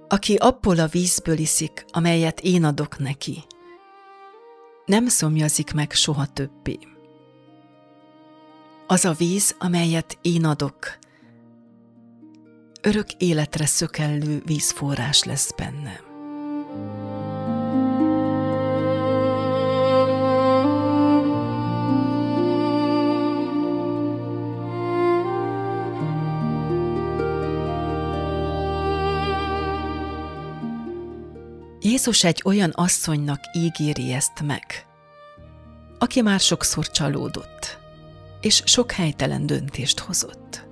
Aki abból a vízből iszik, amelyet én adok neki, nem szomjazik meg soha többé. Az a víz, amelyet én adok, örök életre szökellő vízforrás lesz benne. Jézus egy olyan asszonynak ígéri ezt meg, aki már sokszor csalódott, és sok helytelen döntést hozott.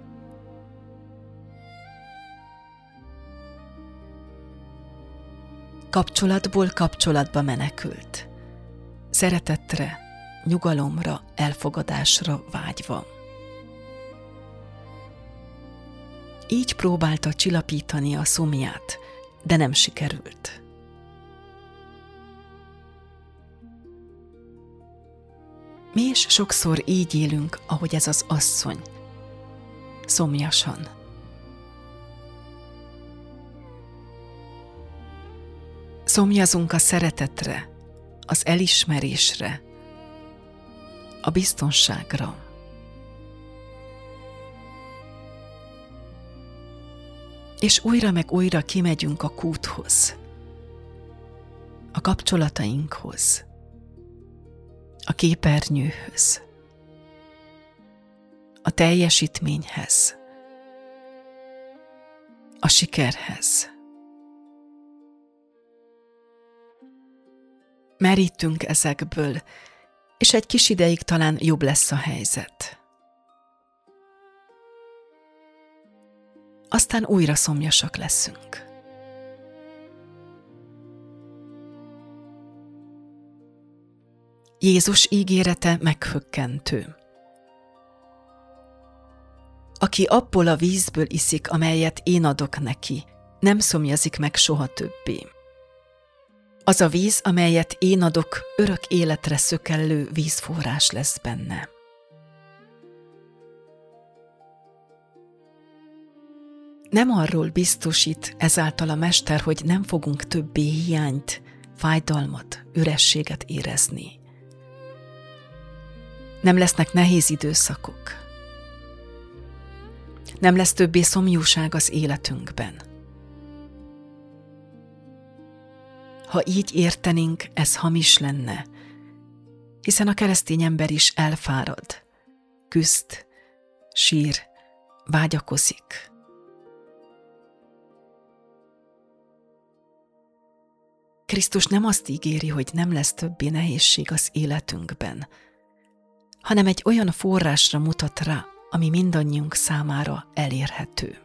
Kapcsolatból kapcsolatba menekült, szeretetre, nyugalomra, elfogadásra vágyva. Így próbálta csillapítani a szomját, de nem sikerült. Mi is sokszor így élünk, ahogy ez az asszony, szomjasan. Szomjazunk a szeretetre, az elismerésre, a biztonságra. És újra meg újra kimegyünk a kúthoz, a kapcsolatainkhoz, a képernyőhöz, a teljesítményhez, a sikerhez. Merítünk ezekből, és egy kis ideig talán jobb lesz a helyzet. Aztán újra szomjasak leszünk. Jézus ígérete meghökkentő. Aki abból a vízből iszik, amelyet én adok neki, nem szomjazik meg soha többé. Az a víz, amelyet én adok, örök életre szökellő vízforrás lesz benne. Nem arról biztosít ezáltal a mester, hogy nem fogunk többé hiányt, fájdalmat, ürességet érezni. Nem lesznek nehéz időszakok. Nem lesz többé szomjúság az életünkben. Ha így értenénk, ez hamis lenne, hiszen a keresztény ember is elfárad, küzd, sír, vágyakozik. Krisztus nem azt ígéri, hogy nem lesz többé nehézség az életünkben, hanem egy olyan forrásra mutat rá, ami mindannyiunk számára elérhető.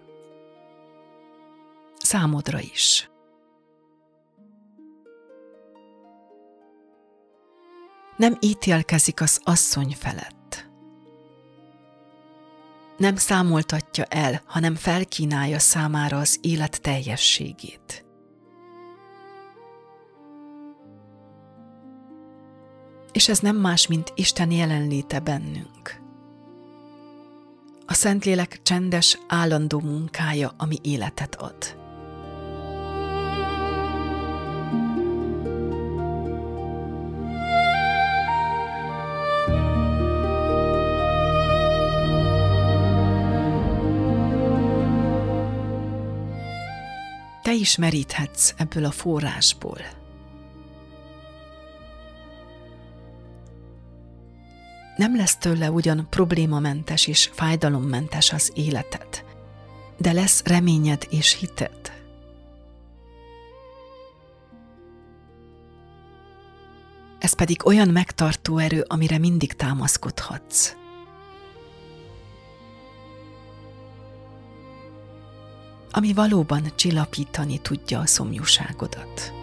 Számodra is. Nem ítélkezik az asszony felett. Nem számoltatja el, hanem felkínálja számára az élet teljességét. És ez nem más, mint Isten jelenléte bennünk. A Szentlélek csendes, állandó munkája, ami életet ad. Te is meríthetsz ebből a forrásból. Nem lesz tőle ugyan problémamentes és fájdalommentes az életed, de lesz reményed és hited. Ez pedig olyan megtartó erő, amire mindig támaszkodhatsz. Ami valóban csillapítani tudja a szomjúságodat.